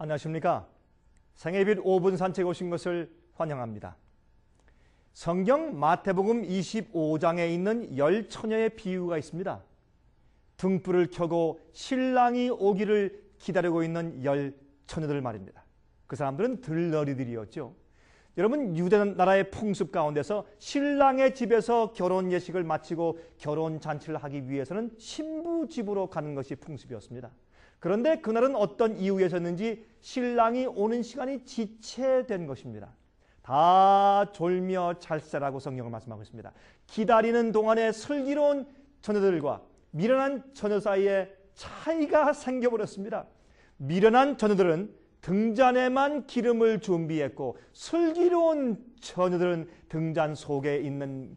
안녕하십니까? 생애빛 5분 산책 오신 것을 환영합니다. 성경 마태복음 25장에 있는 열 처녀의 비유가 있습니다. 등불을 켜고 신랑이 오기를 기다리고 있는 열 처녀들 말입니다. 그 사람들은 들러리들이었죠. 여러분, 유대 나라의 풍습 가운데서 신랑의 집에서 결혼 예식을 마치고 결혼 잔치를 하기 위해서는 신부 집으로 가는 것이 풍습이었습니다. 그런데 그날은 어떤 이유에서였는지 신랑이 오는 시간이 지체된 것입니다. 다 졸며 찰세라고 성경을 말씀하고 있습니다. 기다리는 동안에 슬기로운 처녀들과 미련한 처녀 사이에 차이가 생겨버렸습니다. 미련한 처녀들은 등잔에만 기름을 준비했고 슬기로운 처녀들은 등잔 속에는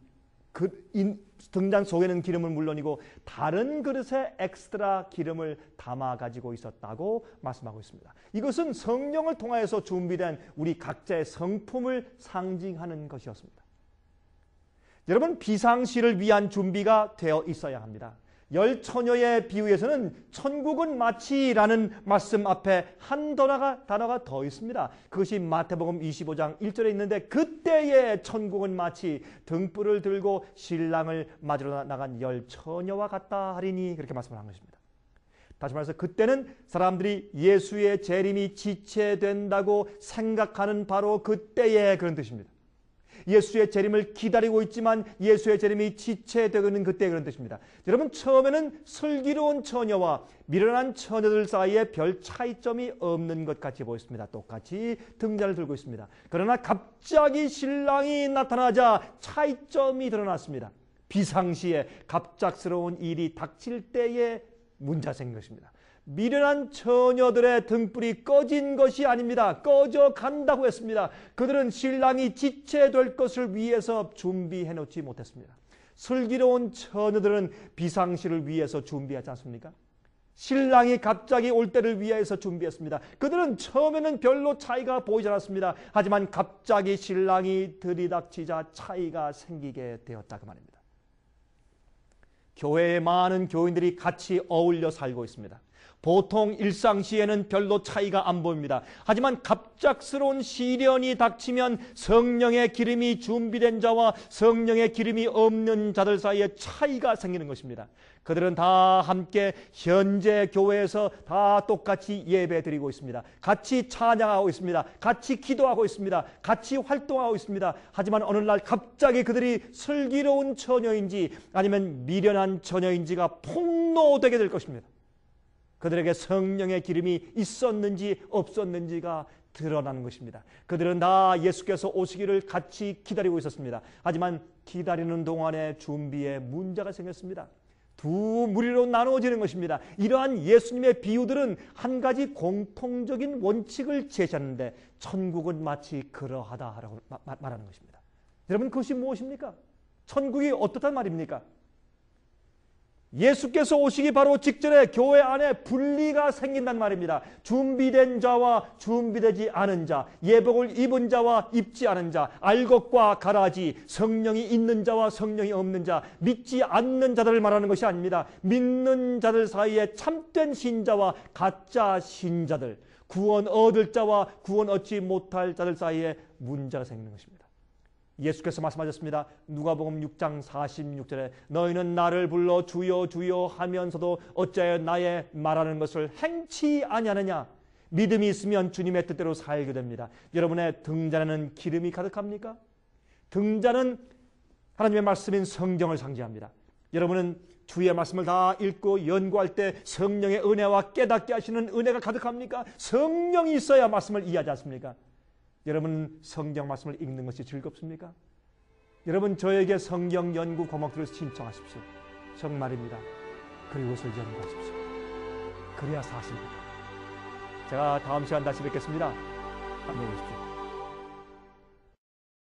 기름은 물론이고 다른 그릇에 엑스트라 기름을 담아 가지고 있었다고 말씀하고 있습니다. 이것은 성령을 통하여서 준비된 우리 각자의 성품을 상징하는 것이었습니다. 여러분, 비상시를 위한 준비가 되어 있어야 합니다. 열 처녀의 비유에서는 천국은 마치라는 말씀 앞에 한 단어가 더 있습니다. 그것이 마태복음 25장 1절에 있는데, 그때의 천국은 마치 등불을 들고 신랑을 맞으러 나간 열 처녀와 같다 하리니, 그렇게 말씀을 한 것입니다. 다시 말해서 그때는 사람들이 예수의 재림이 지체된다고 생각하는 바로 그때의 그런 뜻입니다. 예수의 재림을 기다리고 있지만 예수의 재림이 지체되고 있는 그때 그런 뜻입니다. 여러분, 처음에는 슬기로운 처녀와 미련한 처녀들 사이에 별 차이점이 없는 것 같이 보였습니다. 똑같이 등잔을 들고 있습니다. 그러나 갑자기 신랑이 나타나자 차이점이 드러났습니다. 비상시에 갑작스러운 일이 닥칠 때에 문제가 생긴 것입니다. 미련한 처녀들의 등불이 꺼진 것이 아닙니다. 꺼져 간다고 했습니다. 그들은 신랑이 지체될 것을 위해서 준비해 놓지 못했습니다. 슬기로운 처녀들은 비상시를 위해서 준비하지 않습니까? 신랑이 갑자기 올 때를 위해서 준비했습니다. 그들은 처음에는 별로 차이가 보이지 않았습니다. 하지만 갑자기 신랑이 들이닥치자 차이가 생기게 되었다 그 말입니다. 교회에 많은 교인들이 같이 어울려 살고 있습니다. 보통 일상시에는 별로 차이가 안 보입니다. 하지만 갑작스러운 시련이 닥치면 성령의 기름이 준비된 자와 성령의 기름이 없는 자들 사이에 차이가 생기는 것입니다. 그들은 다 함께 현재 교회에서 다 똑같이 예배 드리고 있습니다. 같이 찬양하고 있습니다. 같이 기도하고 있습니다. 같이 활동하고 있습니다. 하지만 어느 날 갑자기 그들이 슬기로운 처녀인지 아니면 미련한 처녀인지가 폭로되게 될 것입니다. 그들에게 성령의 기름이 있었는지 없었는지가 드러나는 것입니다. 그들은 다 예수께서 오시기를 같이 기다리고 있었습니다. 하지만 기다리는 동안에 준비에 문제가 생겼습니다. 두 무리로 나누어지는 것입니다. 이러한 예수님의 비유들은 한 가지 공통적인 원칙을 제시하는데, 천국은 마치 그러하다라고 말하는 것입니다. 여러분, 그것이 무엇입니까? 천국이 어떻단 말입니까? 예수께서 오시기 바로 직전에 교회 안에 분리가 생긴단 말입니다. 준비된 자와 준비되지 않은 자, 예복을 입은 자와 입지 않은 자, 알곡과 가라지, 성령이 있는 자와 성령이 없는 자, 믿지 않는 자들을 말하는 것이 아닙니다. 믿는 자들 사이에 참된 신자와 가짜 신자들, 구원 얻을 자와 구원 얻지 못할 자들 사이에 문제가 생기는 것입니다. 예수께서 말씀하셨습니다. 누가복음 6장 46절에 너희는 나를 불러 주여 주여 하면서도 어찌하여 나의 말하는 것을 행치 아니하느냐. 믿음이 있으면 주님의 뜻대로 살게 됩니다. 여러분의 등잔에는 기름이 가득합니까? 등잔은 하나님의 말씀인 성경을 상징합니다. 여러분은 주의 말씀을 다 읽고 연구할 때 성령의 은혜와 깨닫게 하시는 은혜가 가득합니까? 성령이 있어야 말씀을 이해하지 않습니까? 여러분, 성경 말씀을 읽는 것이 즐겁습니까? 여러분, 저에게 성경 연구 과목들을 신청하십시오. 정말입니다. 그리고서 연구하십시오. 그래야 사십니다. 제가 다음 시간 다시 뵙겠습니다. 안녕히 계십시오.